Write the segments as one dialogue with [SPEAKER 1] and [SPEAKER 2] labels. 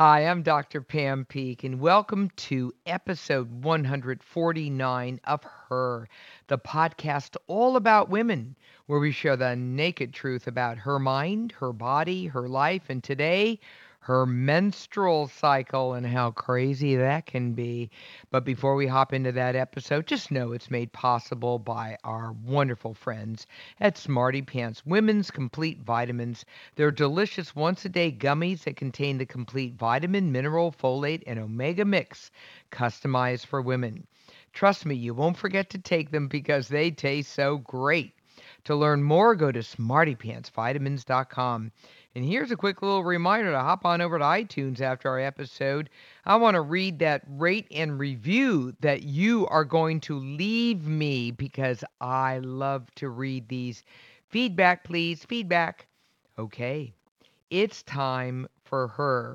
[SPEAKER 1] Hi, I'm Dr. Pam Peek, and welcome to episode 149 of Her, the podcast all about women, where we share the naked truth about her mind, her body, her life, and today, her menstrual cycle and how crazy that can be. But before we hop into that episode, just know it's made possible by our wonderful friends at Smarty Pants Women's Complete Vitamins. They're delicious once a day gummies that contain the complete vitamin, mineral, folate, and omega mix customized for women. Trust me, you won't forget to take them because they taste so great. To learn more, go to smartypantsvitamins.com. And here's a quick little reminder to hop on over to iTunes after our episode. I want to read that rate and review that you are going to leave me because I love to read these. Feedback, please. Feedback. Okay, it's time for Her.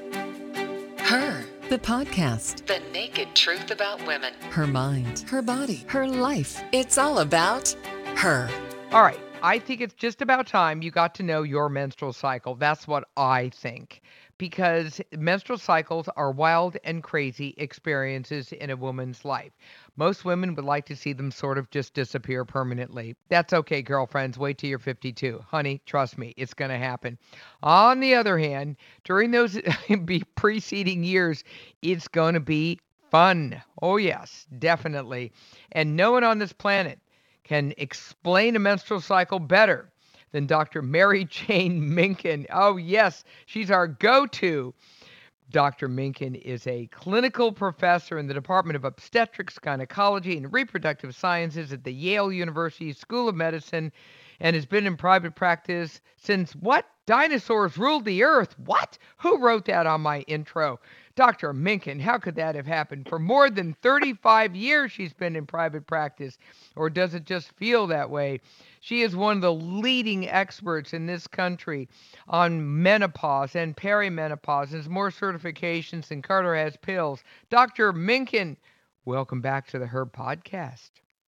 [SPEAKER 2] Her, the podcast.
[SPEAKER 3] The naked truth about women.
[SPEAKER 2] Her mind, her body, her life. It's all about her.
[SPEAKER 1] All right, I think it's just about time you got to know your menstrual cycle. That's what I think. Because menstrual cycles are wild and crazy experiences in a woman's life. Most women would like to see them sort of just disappear permanently. That's okay, girlfriends. Wait till you're 52. Honey, trust me, it's going to happen. On the other hand, during those preceding years, it's going to be fun. Oh, yes, definitely. And no one on this planet can explain a menstrual cycle better than Dr. Mary Jane Minkin. Oh, yes, she's our go-to. Dr. Minkin is a clinical professor in the Department of Obstetrics, Gynecology, and Reproductive Sciences at the Yale University School of Medicine and has been in private practice since what? Dinosaurs ruled the earth. What? Who wrote that on my intro? Dr. Minkin, how could that have happened? For more than 35 years she's been in private practice. Or does it just feel that way? She is one of the leading experts in this country on menopause and perimenopause and has more certifications than Carter has pills. Dr. Minkin, welcome back to the Her podcast.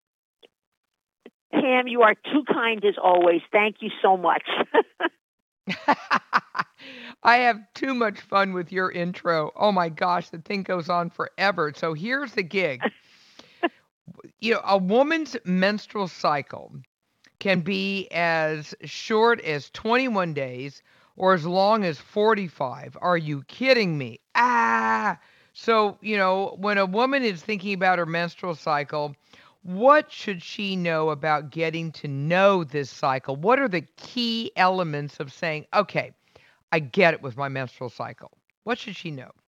[SPEAKER 4] Pam, you are too kind as always. Thank you so much.
[SPEAKER 1] I have too much fun with your intro. Oh my gosh, the thing goes on forever. So here's the gig. A woman's menstrual cycle can be as short as 21 days or as long as 45. Are you kidding me? So, when a woman is thinking about her menstrual cycle, what should she know about getting to know this cycle? What are the key elements of saying, okay, I get it with my menstrual cycle? What should she know?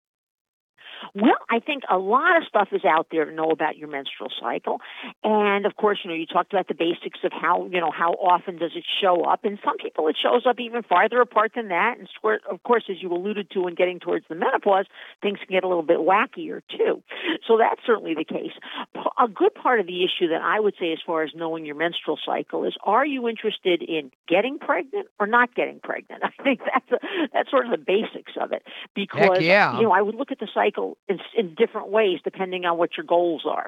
[SPEAKER 4] Well, I think a lot of stuff is out there to know about your menstrual cycle. And of course, you talked about the basics of how often does it show up. And some people it shows up even farther apart than that. And of course, as you alluded to in getting towards the menopause, things can get a little bit wackier too. So that's certainly the case. A good part of the issue that I would say as far as knowing your menstrual cycle is, are you interested in getting pregnant or not getting pregnant? I think that's sort of the basics of it. Because, I would look at the cycle in different ways depending on what your goals are.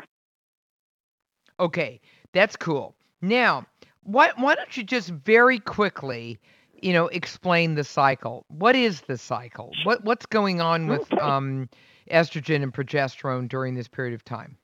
[SPEAKER 1] Okay, that's cool. Now, why don't you just very quickly, explain the cycle? What is the cycle? What's going on with estrogen and progesterone during this period of time?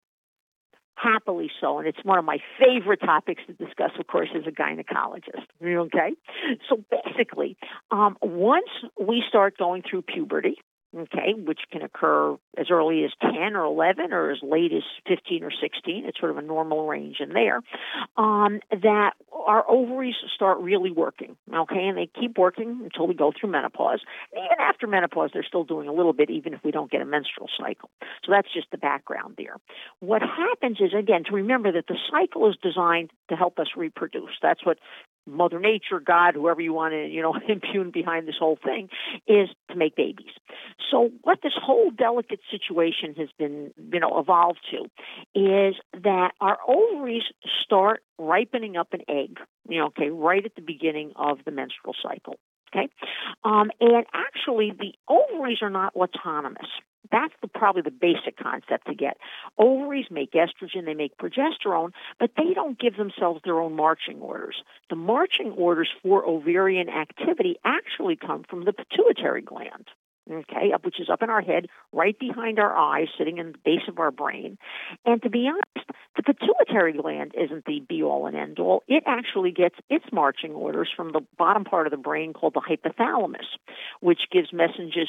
[SPEAKER 4] Happily so, and it's one of my favorite topics to discuss, of course, as a gynecologist. Okay? So basically, once we start going through puberty, which can occur as early as 10 or 11 or as late as 15 or 16. It's sort of a normal range in there. That our ovaries start really working, and they keep working until we go through menopause. And even after menopause, they're still doing a little bit, even if we don't get a menstrual cycle. So that's just the background there. What happens is, again, to remember that the cycle is designed to help us reproduce. That's what Mother Nature, God, whoever you want to, impugn behind this whole thing, is to make babies. So what this whole delicate situation has been, evolved to is that our ovaries start ripening up an egg, right at the beginning of the menstrual cycle. Okay. And actually, the ovaries are not autonomous. That's probably the basic concept to get. Ovaries make estrogen, they make progesterone, but they don't give themselves their own marching orders. The marching orders for ovarian activity actually come from the pituitary gland. okay, which is up in our head, right behind our eyes, sitting in the base of our brain. And to be honest, the pituitary gland isn't the be-all and end-all. It actually gets its marching orders from the bottom part of the brain called the hypothalamus, which gives messages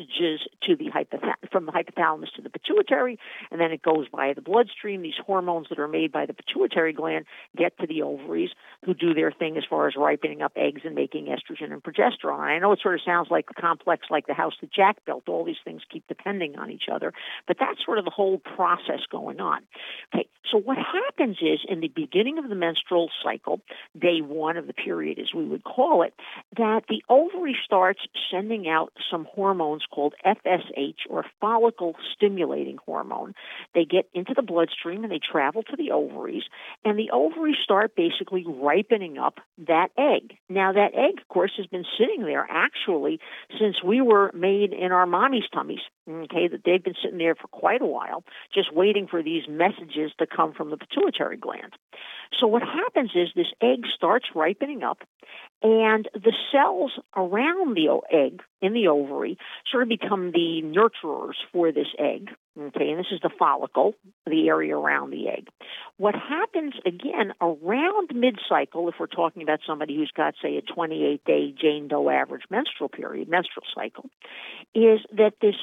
[SPEAKER 4] to the from the hypothalamus to the pituitary, and then it goes via the bloodstream. These hormones that are made by the pituitary gland get to the ovaries, who do their thing as far as ripening up eggs and making estrogen and progesterone. I know it sort of sounds like a complex like the house that Jack built. All these things keep depending on each other, but that's sort of the whole process going on. Okay, so what happens is in the beginning of the menstrual cycle, day one of the period as we would call it, that the ovary starts sending out some hormones called FSH, or follicle stimulating hormone. They get into the bloodstream and they travel to the ovaries, and the ovaries start basically ripening up that egg. Now that egg, of course, has been sitting there actually since we were made in our mommy's tummies. Okay, that they've been sitting there for quite a while, just waiting for these messages to come from the pituitary gland. So what happens is this egg starts ripening up, and the cells around the egg in the ovary sort of become the nurturers for this egg. Okay, and this is the follicle, the area around the egg. What happens, again, around mid-cycle, if we're talking about somebody who's got, say, a 28-day Jane Doe average menstrual cycle, is that this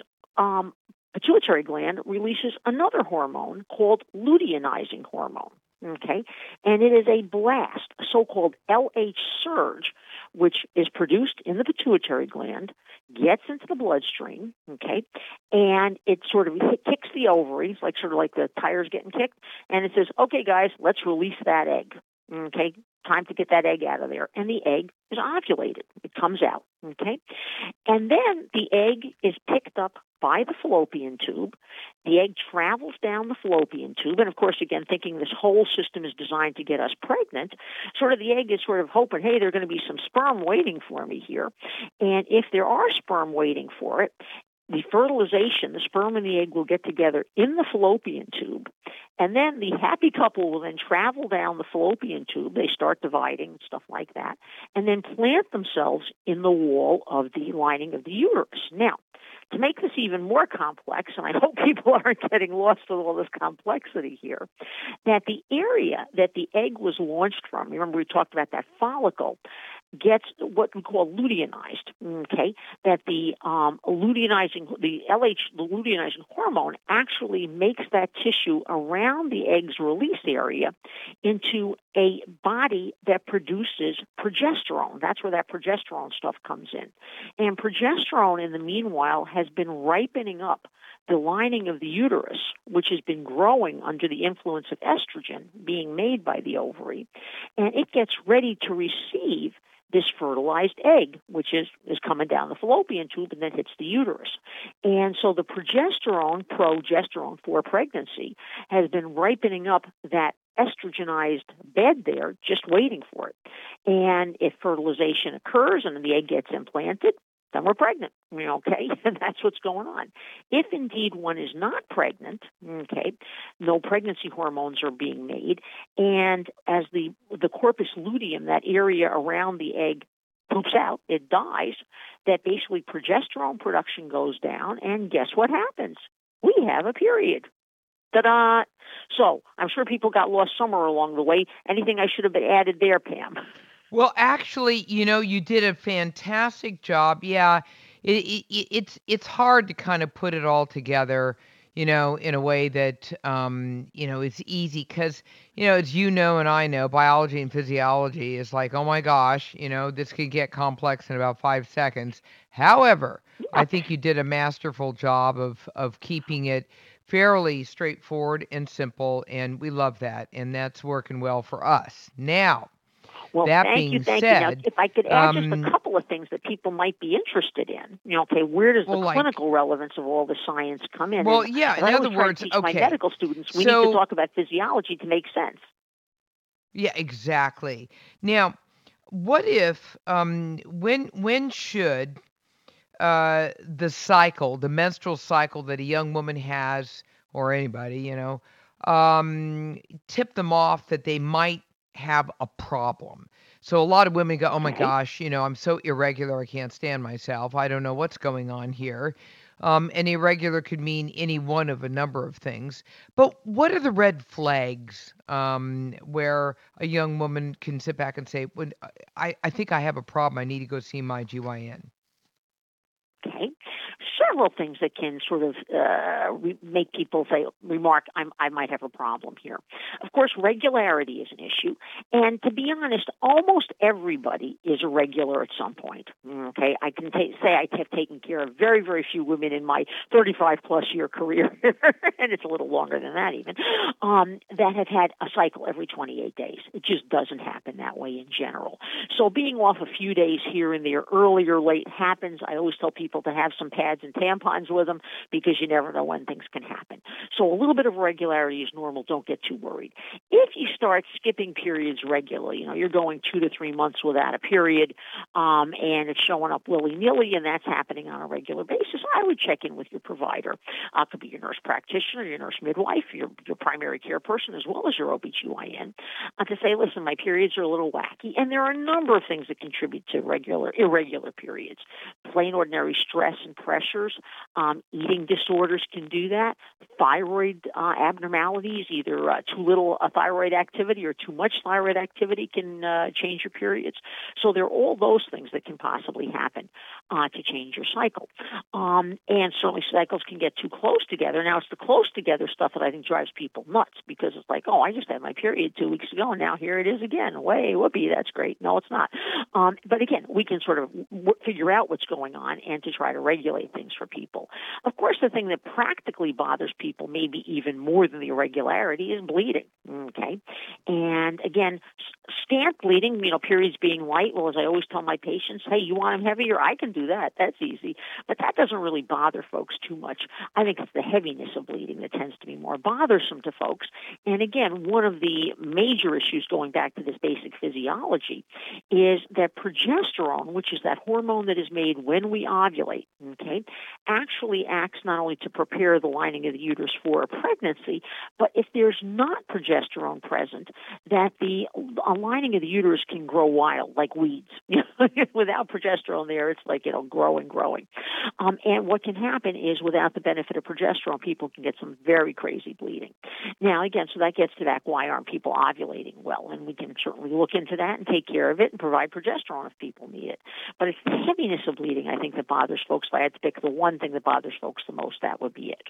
[SPEAKER 4] pituitary gland releases another hormone called luteinizing hormone. Okay, and it is a blast, a so-called LH surge, which is produced in the pituitary gland, gets into the bloodstream, okay, and it sort of kicks the ovaries, sort of like the tires getting kicked, and it says, okay, guys, let's release that egg. Okay, time to get that egg out of there. And the egg is ovulated. It comes out. Okay, and then the egg is picked up by the fallopian tube. The egg travels down the fallopian tube. And of course, again, thinking this whole system is designed to get us pregnant, sort of the egg is sort of hoping, hey, there are going to be some sperm waiting for me here. And if there are sperm waiting for it, the fertilization, the sperm and the egg will get together in the fallopian tube, and then the happy couple will then travel down the fallopian tube. They start dividing and stuff like that, and then plant themselves in the wall of the lining of the uterus. Now, to make this even more complex, and I hope people aren't getting lost with all this complexity here, that the area that the egg was launched from, remember we talked about that follicle, gets what we call luteinized, okay, that the luteinizing hormone actually makes that tissue around the egg's release area into a body that produces progesterone. That's where that progesterone stuff comes in. And progesterone, in the meanwhile, has been ripening up the lining of the uterus, which has been growing under the influence of estrogen being made by the ovary, and it gets ready to receive this fertilized egg, which is coming down the fallopian tube and then hits the uterus. And so the progesterone for pregnancy, has been ripening up that estrogenized bed there, just waiting for it. And if fertilization occurs and the egg gets implanted, then we're pregnant, okay? And that's what's going on. If indeed one is not pregnant, okay, no pregnancy hormones are being made, and as the corpus luteum, that area around the egg, poops out, it dies, that basically progesterone production goes down, and guess what happens? We have a period. Ta-da! So I'm sure people got lost somewhere along the way. Anything I should have added there, Pam?
[SPEAKER 1] Well, actually, you did a fantastic job. Yeah, it's hard to kind of put it all together, in a way that is easy because, as and I know, biology and physiology is like, oh my gosh, this could get complex in about 5 seconds. However, I think you did a masterful job of keeping it fairly straightforward and simple, and we love that, and that's working well for us. Now,
[SPEAKER 4] well,
[SPEAKER 1] that
[SPEAKER 4] thank
[SPEAKER 1] being
[SPEAKER 4] you.
[SPEAKER 1] said,
[SPEAKER 4] Now, if I could add just a couple of things that people might be interested in, okay, where does the clinical relevance of all the science come in?
[SPEAKER 1] Well,
[SPEAKER 4] and
[SPEAKER 1] yeah, in other words, okay.
[SPEAKER 4] My medical students, we need to talk about physiology to make sense.
[SPEAKER 1] Yeah, exactly. Now, what if, when should the menstrual cycle that a young woman has, or anybody, tip them off that they might have a problem. So a lot of women go, "Oh my
[SPEAKER 4] Okay.
[SPEAKER 1] gosh, I'm so irregular, I can't stand myself. I don't know what's going on here." And irregular could mean any one of a number of things. But what are the red flags where a young woman can sit back and say, "When I think I have a problem, I need to go see my GYN."
[SPEAKER 4] Okay. Several things that can sort of make people remark, I might have a problem here. Of course, regularity is an issue. And to be honest, almost everybody is irregular at some point. Okay. I can say I have taken care of very, very few women in my 35 plus year career, and it's a little longer than that even, that have had a cycle every 28 days. It just doesn't happen that way in general. So being off a few days here and there, early or late, happens. I always tell people to have some pads and tampons with them because you never know when things can happen. So a little bit of irregularity is normal. Don't get too worried. If you start skipping periods regularly, you're going 2 to 3 months without a period, and it's showing up willy-nilly, and that's happening on a regular basis, I would check in with your provider. It could be your nurse practitioner, your nurse midwife, your primary care person, as well as your OBGYN, to say, listen, my periods are a little wacky, and there are a number of things that contribute to irregular periods. Plain ordinary stress and pressures, eating disorders can do that. Thyroid abnormalities, either too little thyroid activity or too much thyroid activity can change your periods. So there are all those things that can possibly happen to change your cycle. And certainly cycles can get too close together. Now, it's the close together stuff that I think drives people nuts because it's like, oh, I just had my period 2 weeks ago, and now here it is again. Way, whoopee, that's great. No, it's not. But again, we can sort of figure out what's going on and to try to regulate things for people. Of course, the thing that practically bothers people, maybe even more than the irregularity, is bleeding. Okay, and again, scant bleeding, periods being light. Well, as I always tell my patients, hey, you want them heavier? I can do that. That's easy. But that doesn't really bother folks too much. I think it's the heaviness of bleeding that tends to be more bothersome to folks. And again, one of the major issues, going back to this basic physiology, is that progesterone, which is that hormone that is made when we ovulate, okay, actually acts not only to prepare the lining of the uterus for a pregnancy, but if there's not progesterone present, that the lining of the uterus can grow wild like weeds. Without progesterone there, it's like growing. And what can happen is, without the benefit of progesterone, people can get some very crazy bleeding. Now, again, so that gets to that, why aren't people ovulating well? And we can certainly look into that and take care of it and provide progesterone if people need it. But it's the heaviness of bleeding, I think, that bothers folks. If I had to pick the one thing that bothers folks the most, that would be it.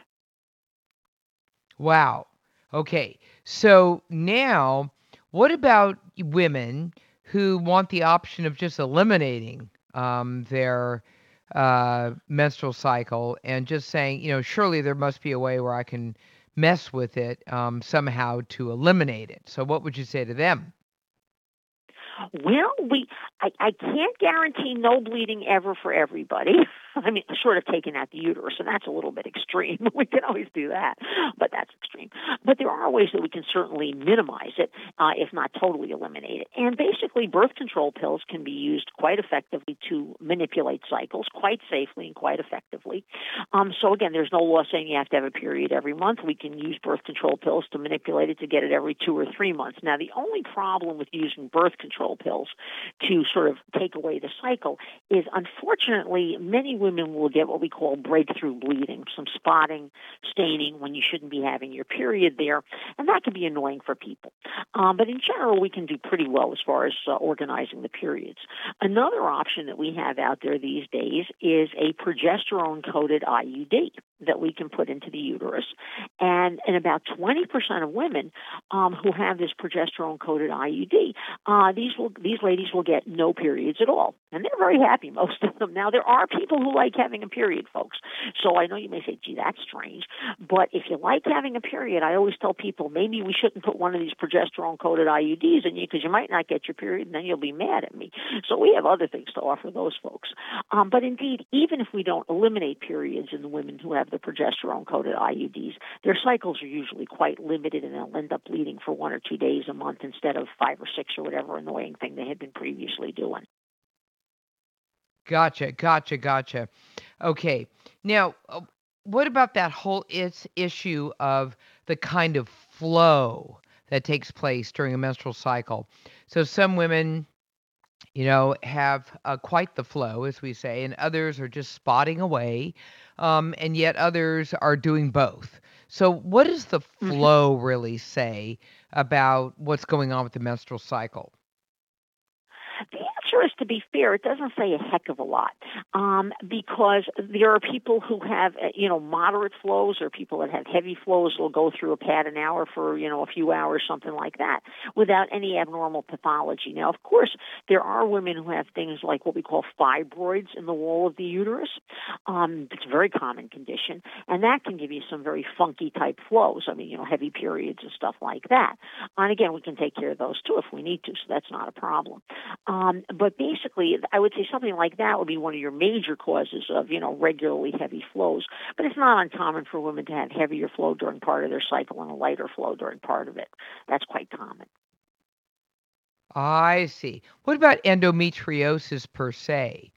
[SPEAKER 1] Wow. Okay. So now, what about women who want the option of just eliminating their menstrual cycle and just saying, surely there must be a way where I can mess with it somehow to eliminate it. So what would you say to them?
[SPEAKER 4] Well, I can't guarantee no bleeding ever for everybody. I mean, short of taking out the uterus, and that's a little bit extreme. We can always do that, but that's extreme. But there are ways that we can certainly minimize it, if not totally eliminate it. And basically, birth control pills can be used quite effectively to manipulate cycles, quite safely and quite effectively. So again, there's no law saying you have to have a period every month. We can use birth control pills to manipulate it to get it every 2 or 3 months. Now, the only problem with using birth control pills to sort of take away the cycle is, unfortunately, many women will get what we call breakthrough bleeding, some spotting, staining when you shouldn't be having your period there, and that can be annoying for people. But in general, we can do pretty well as far as organizing the periods. Another option that we have out there these days is a progesterone-coated IUD that we can put into the uterus. And in about 20% of women who have this progesterone-coated IUD, these ladies will get no periods at all. And they're very happy, most of them. Now, there are people who like having a period, folks. So I know you may say, gee, that's strange. But if you like having a period, I always tell people, maybe we shouldn't put one of these progesterone-coated IUDs in you because you might not get your period and then you'll be mad at me. So we have other things to offer those folks. But indeed, even if we don't eliminate periods in the women who have the progesterone-coated IUDs, their cycles are usually quite limited and they'll end up bleeding for 1 or 2 days a month instead of 5 or 6 or whatever annoying thing they had been previously doing.
[SPEAKER 1] Gotcha. Okay. Now, what about that whole issue of the kind of flow that takes place during a menstrual cycle. So some women, have quite the flow, as we say, and others are just spotting away, and yet others are doing both. So, what does the
[SPEAKER 4] Mhm.
[SPEAKER 1] flow really say about what's going on with the menstrual cycle?
[SPEAKER 4] The answer is, to be fair, it doesn't say a heck of a lot, because there are people who have, moderate flows, or people that have heavy flows will go through a pad an hour for, a few hours, something like that, without any abnormal pathology. Now, of course, there are women who have things like what we call fibroids in the wall of the uterus. It's a very common condition, and that can give you some very funky type flows. I mean, heavy periods and stuff like that. And again, we can take care of those too if we need to, so that's not a problem. But basically, I would say something like that would be one of your major causes of, regularly heavy flows. But it's not uncommon for women to have heavier flow during part of their cycle and a lighter flow during part of it. That's quite common.
[SPEAKER 1] I see. What about endometriosis per se?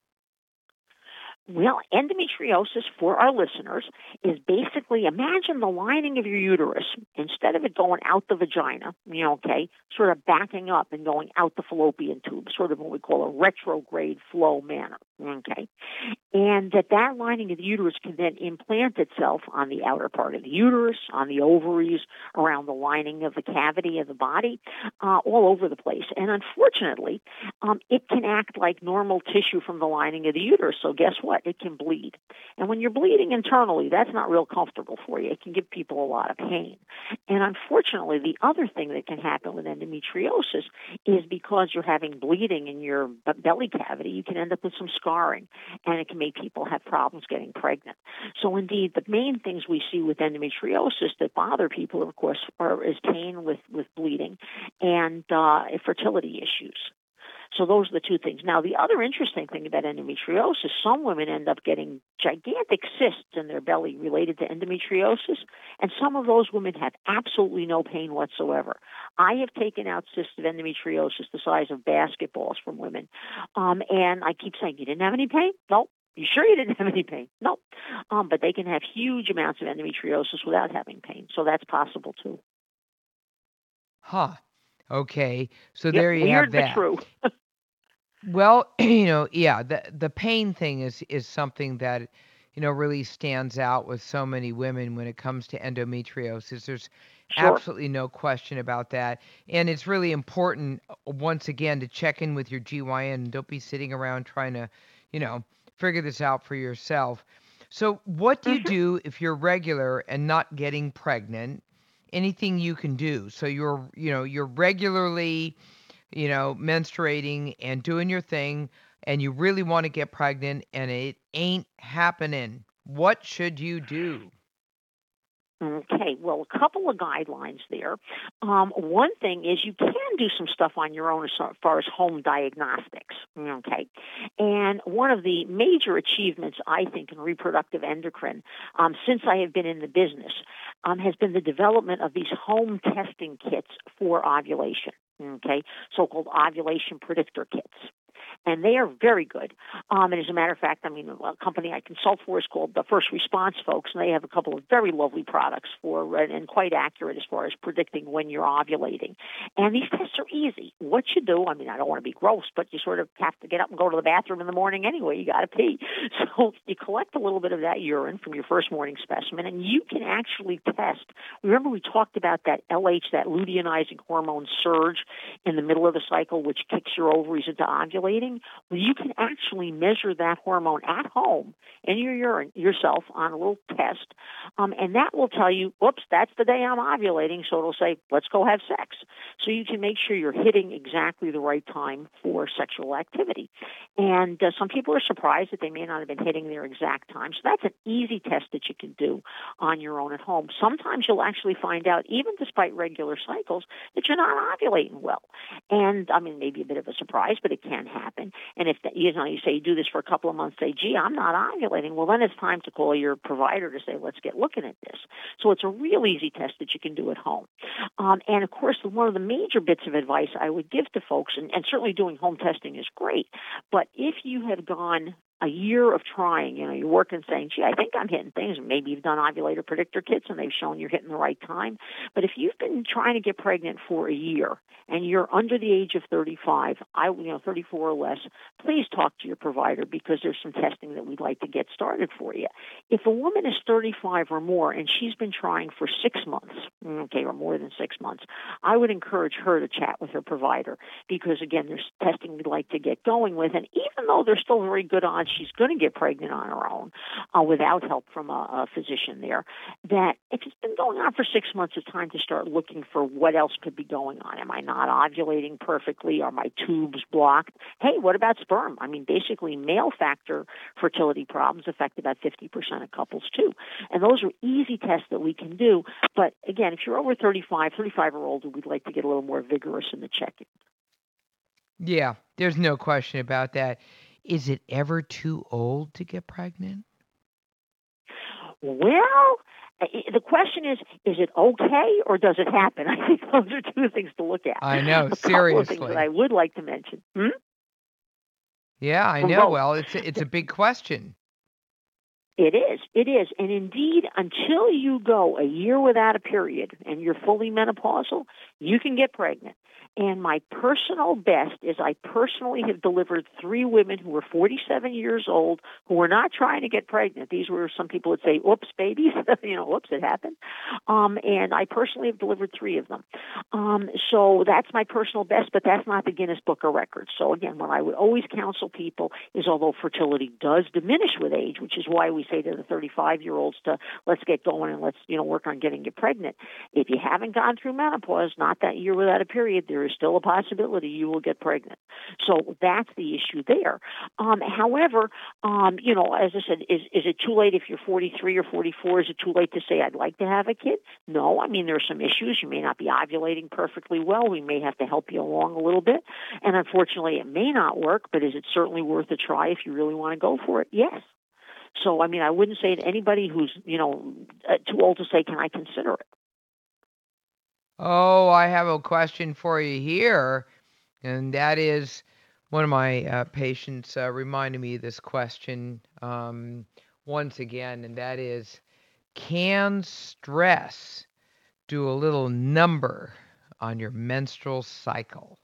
[SPEAKER 4] Well, endometriosis, for our listeners, is basically, imagine the lining of your uterus. Instead of it going out the vagina, sort of backing up and going out the fallopian tube, sort of what we call a retrograde flow manner, okay? And that lining of the uterus can then implant itself on the outer part of the uterus, on the ovaries, around the lining of the cavity of the body, all over the place. And unfortunately, it can act like normal tissue from the lining of the uterus. So guess what? It can bleed. And when you're bleeding internally, that's not real comfortable for you. It can give people a lot of pain. And unfortunately, the other thing that can happen with endometriosis is, because you're having bleeding in your belly cavity, you can end up with some scarring, and it can make people have problems getting pregnant. So indeed, the main things we see with endometriosis that bother people, of course, is pain with bleeding and fertility issues. So those are the two things. Now, the other interesting thing about endometriosis, some women end up getting gigantic cysts in their belly related to endometriosis, and some of those women have absolutely no pain whatsoever. I have taken out cysts of endometriosis the size of basketballs from women, and I keep saying, "You didn't have any pain?" "Nope." "You sure you didn't have any pain?" "Nope." But they can have huge amounts of endometriosis without having pain, so that's possible too.
[SPEAKER 1] Huh. Okay. So
[SPEAKER 4] Yep,
[SPEAKER 1] there you have
[SPEAKER 4] weird but
[SPEAKER 1] that.
[SPEAKER 4] true.
[SPEAKER 1] Well, yeah, the pain thing is something that, really stands out with so many women when it comes to endometriosis. There's
[SPEAKER 4] Sure.
[SPEAKER 1] absolutely no question about that. And it's really important, once again, to check in with your GYN, and don't be sitting around trying to, you know, figure this out for yourself. So, what do you
[SPEAKER 4] Hmm.
[SPEAKER 1] do if you're regular and not getting pregnant? Anything you can do. So you're regularly, menstruating and doing your thing, and you really want to get pregnant and it ain't happening. What should you do?
[SPEAKER 4] Okay, well, a couple of guidelines there. One thing is, you can do some stuff on your own as far as home diagnostics. Okay, and one of the major achievements, I think, in reproductive endocrine, since I have been in the business, has been the development of these home testing kits for ovulation. Okay, so-called ovulation predictor kits. And they are very good. And as a matter of fact, I mean, a company I consult for is called the First Response Folks, and they have a couple of very lovely products for, and quite accurate as far as predicting when you're ovulating. And these tests are easy. What you do, I mean, I don't want to be gross, but you sort of have to get up and go to the bathroom in the morning anyway. You got to pee. So you collect a little bit of that urine from your first morning specimen, and you can actually test. Remember we talked about that LH, that luteinizing hormone surge in the middle of the cycle, which kicks your ovaries into ovulating? Well, you can actually measure that hormone at home in your urine yourself on a little test, and that will tell you, whoops, that's the day I'm ovulating, so it'll say, let's go have sex. So you can make sure you're hitting exactly the right time for sexual activity. And some people are surprised that they may not have been hitting their exact time. So that's an easy test that you can do on your own at home. Sometimes you'll actually find out, even despite regular cycles, that you're not ovulating well. And I mean, maybe a bit of a surprise, but it can happen. And if you say you do this for a couple of months, say, gee, I'm not ovulating, well, then it's time to call your provider to say, let's get looking at this. So it's a real easy test that you can do at home. And of course, one of the major bits of advice I would give to folks, and certainly doing home testing is great, but if you have gone a year of trying, you're working saying, gee, I think I'm hitting things. Maybe you've done ovulator predictor kits and they've shown you're hitting the right time. But if you've been trying to get pregnant for a year and you're under the age of 35, 34 or less, please talk to your provider because there's some testing that we'd like to get started for you. If a woman is 35 or more and she's been trying for 6 months, or more than 6 months, I would encourage her to chat with her provider because, again, there's testing we'd like to get going with. And even though there's still very good odds she's going to get pregnant on her own without help from a physician there, that if it's been going on for 6 months, it's time to start looking for what else could be going on. Am I not ovulating perfectly? Are my tubes blocked? Hey, what about sperm? I mean, basically, male factor fertility problems affect about 50% of couples, too. And those are easy tests that we can do. But, again, if you're over 35 or older, we'd like to get a little more vigorous in the checking.
[SPEAKER 1] Yeah, there's no question about that. Is it ever too old to get pregnant?
[SPEAKER 4] Well, the question is it okay or does it happen? I think those are two things to look at.
[SPEAKER 1] I know,
[SPEAKER 4] a
[SPEAKER 1] seriously.
[SPEAKER 4] couple of things that I would like to mention.
[SPEAKER 1] Yeah, I know. Well, it's a big question.
[SPEAKER 4] It is. And indeed, until you go a year without a period and you're fully menopausal, you can get pregnant. And my personal best is I personally have delivered 3 women who were 47 years old who were not trying to get pregnant. These were, some people would say, oops, babies. Whoops, it happened. And I personally have delivered 3 of them. So that's my personal best, but that's not the Guinness Book of Records. So again, what I would always counsel people is although fertility does diminish with age, which is why we say to the 35-year-olds to let's get going and let's, work on getting you pregnant. If you haven't gone through menopause, not that year without a period, there is still a possibility you will get pregnant. So that's the issue there. However, as I said, is it too late if you're 43 or 44? Is it too late to say I'd like to have a kid? No. I mean, there are some issues. You may not be ovulating perfectly well. We may have to help you along a little bit. And unfortunately, it may not work, but is it certainly worth a try if you really want to go for it? Yes. So, I mean, I wouldn't say to anybody who's, too old to say, can I consider it?
[SPEAKER 1] Oh, I have a question for you here, and that is one of my patients reminded me of this question once again, and that is, can stress do a little number on your menstrual cycle?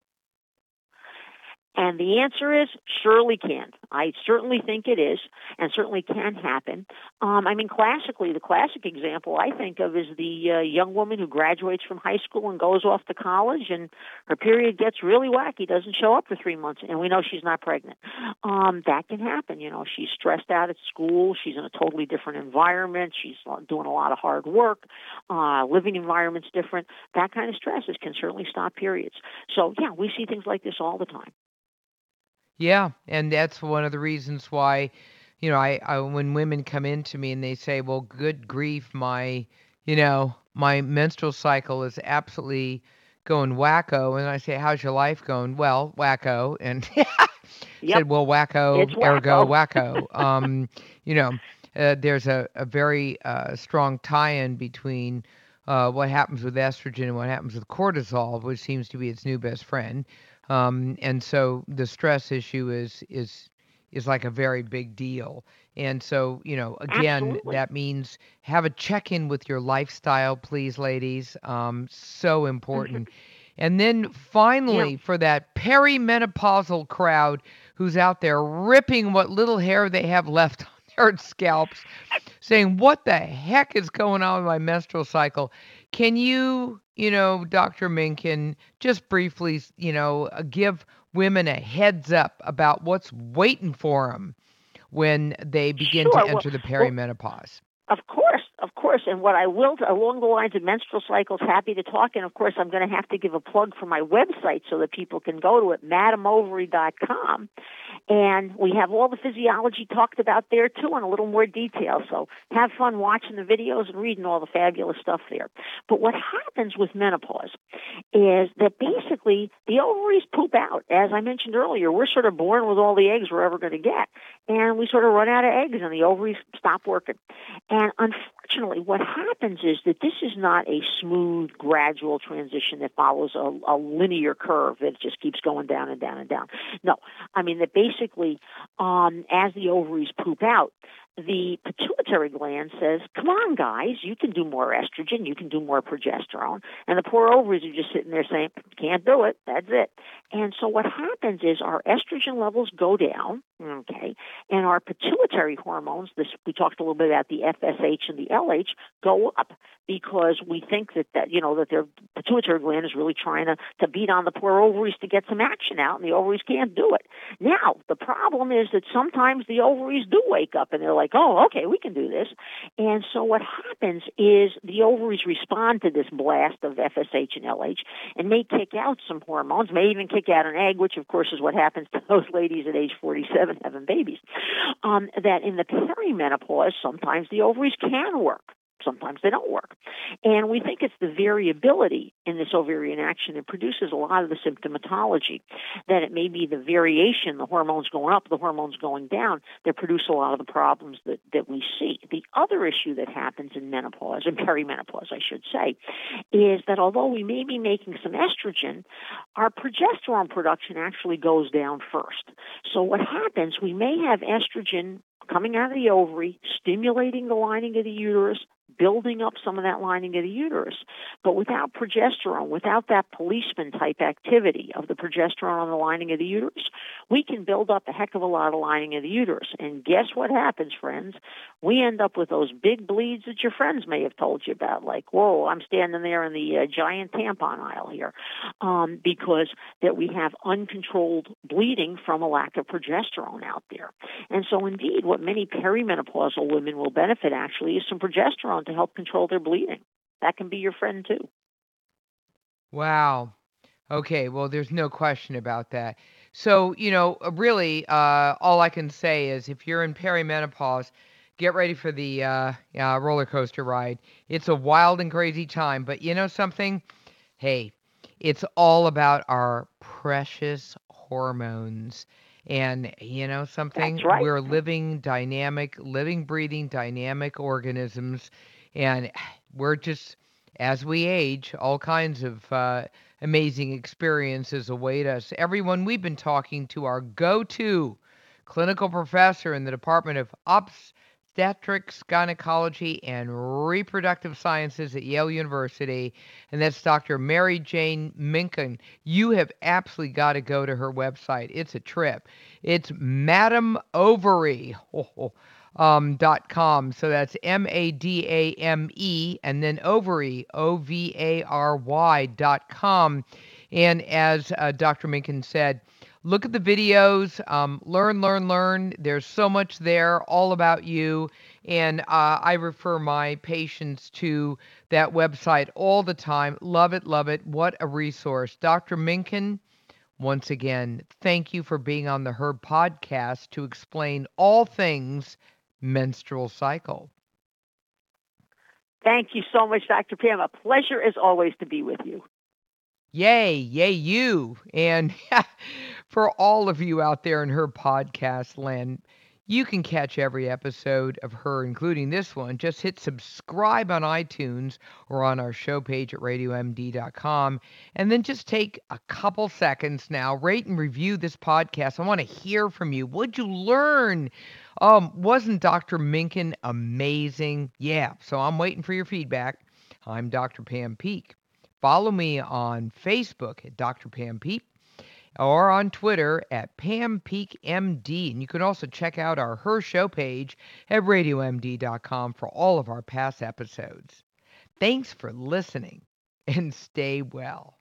[SPEAKER 4] And the answer is surely can. I certainly think it is and certainly can happen. Classically, the classic example I think of is the young woman who graduates from high school and goes off to college and her period gets really wacky, doesn't show up for 3 months, and we know she's not pregnant. That can happen. She's stressed out at school. She's in a totally different environment. She's doing a lot of hard work. Living environment's different. That kind of stresses can certainly stop periods. So, yeah, we see things like this all the time.
[SPEAKER 1] Yeah, and that's one of the reasons why, I when women come into me and they say, "Well, good grief, my menstrual cycle is absolutely going wacko," and I say, "How's your life going?" "Well, wacko," and said, "Well, wacko,
[SPEAKER 4] it's
[SPEAKER 1] ergo
[SPEAKER 4] wacko."
[SPEAKER 1] wacko." There's a very strong tie-in between what happens with estrogen and what happens with cortisol, which seems to be its new best friend. And so the stress issue is like a very big deal. And so, again,
[SPEAKER 4] Absolutely.
[SPEAKER 1] that means have a check-in with your lifestyle, please, ladies. So important. And then finally, for that perimenopausal crowd who's out there ripping what little hair they have left on their scalps, saying, what the heck is going on with my menstrual cycle? Can you, Dr. Minkin, just briefly, give women a heads up about what's waiting for them when they begin to enter the perimenopause?
[SPEAKER 4] Of course. And what I will, along the lines of menstrual cycles, happy to talk. And, of course, I'm going to have to give a plug for my website so that people can go to it, madamovary.com. And we have all the physiology talked about there, too, in a little more detail. So have fun watching the videos and reading all the fabulous stuff there. But what happens with menopause is that basically the ovaries poop out. As I mentioned earlier, we're sort of born with all the eggs we're ever going to get. And we sort of run out of eggs and the ovaries stop working. And And unfortunately, what happens is that this is not a smooth, gradual transition that follows a linear curve that just keeps going down and down and down. No, I mean that basically, as the ovaries poop out, the pituitary gland says, come on, guys, you can do more estrogen, you can do more progesterone. And the poor ovaries are just sitting there saying, can't do it, that's it. And so what happens is our estrogen levels go down, okay, and our pituitary hormones, we talked a little bit about the FSH and the LH, go up because we think that their pituitary gland is really trying to beat on the poor ovaries to get some action out, and the ovaries can't do it. Now, the problem is that sometimes the ovaries do wake up and they're like, oh, okay, we can do this. And so what happens is the ovaries respond to this blast of FSH and LH and may kick out some hormones, may even kick out an egg, which of course is what happens to those ladies at age 47 having babies, that in the perimenopause, sometimes the ovaries can work. Sometimes they don't work. And we think it's the variability in this ovarian action that produces a lot of the symptomatology, that it may be the variation, the hormones going up, the hormones going down, that produce a lot of the problems that we see. The other issue that happens in menopause, in perimenopause, I should say, is that although we may be making some estrogen, our progesterone production actually goes down first. So what happens, we may have estrogen coming out of the ovary, stimulating the lining of the uterus, building up some of that lining of the uterus. But without progesterone, without that policeman-type activity of the progesterone on the lining of the uterus, we can build up a heck of a lot of lining of the uterus. And guess what happens, friends? We end up with those big bleeds that your friends may have told you about, like, whoa, I'm standing there in the giant tampon aisle here, because that we have uncontrolled bleeding from a lack of progesterone out there. And so, indeed, what many perimenopausal women will benefit, actually, is some progesterone to help control their bleeding. That can be your friend, too.
[SPEAKER 1] Wow. Okay, well, there's no question about that. So, really, all I can say is if you're in perimenopause, get ready for the roller coaster ride. It's a wild and crazy time, but you know something? Hey, it's all about our precious hormones. And you know something?
[SPEAKER 4] That's right.
[SPEAKER 1] We're living, breathing, dynamic organisms. And we're just, as we age, all kinds of amazing experiences await us. Everyone we've been talking to, our go-to clinical professor in the Department of Obstetrics, Gynecology, and Reproductive Sciences at Yale University, and that's Dr. Mary Jane Minkin. You have absolutely got to go to her website. It's a trip. It's Madame Ovary. .com. So that's MADAME and then ovary, OVARY.com. And as Dr. Minkin said, look at the videos, learn. There's so much there, all about you. And I refer my patients to that website all the time. Love it. What a resource. Dr. Minkin, once again, thank you for being on the Her podcast to explain all things menstrual cycle.
[SPEAKER 4] Thank you so much, Dr. Pam. A pleasure as always to be with you.
[SPEAKER 1] Yay, you. And for all of you out there in Her podcast land, you can catch every episode of Her, including this one. Just hit subscribe on iTunes or on our show page at radiomd.com. And then just take a couple seconds now, rate and review this podcast. I want to hear from you. What'd you learn? Wasn't Dr. Minkin amazing? Yeah, so I'm waiting for your feedback. I'm Dr. Pam Peeke. Follow me on Facebook at Dr. Pam Peeke or on Twitter at Pam Peeke MD. And you can also check out our Her Show page at radiomd.com for all of our past episodes. Thanks for listening and stay well.